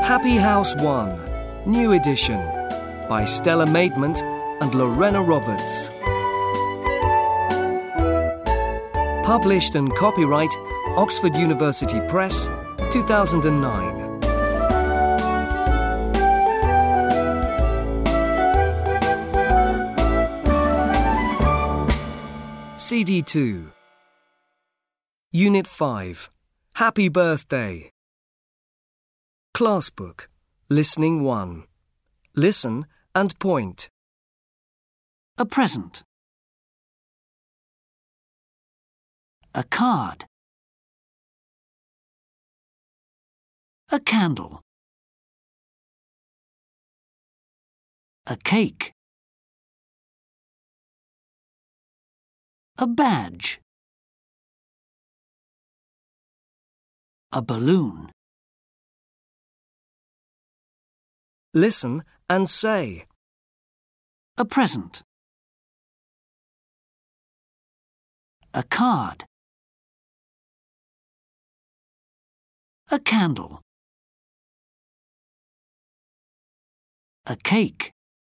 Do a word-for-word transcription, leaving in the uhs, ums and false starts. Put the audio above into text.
Happy House one, New Edition, by Stella Maidment and Lorena Roberts. Published and copyright Oxford University Press, two thousand nine. C D two. Unit five. Happy Birthday. Class Book. Listening one. Listen and point. A present. A card. A candle. A cake. A badge. A balloon. Listen and say. A present. A card. A candle. A cake.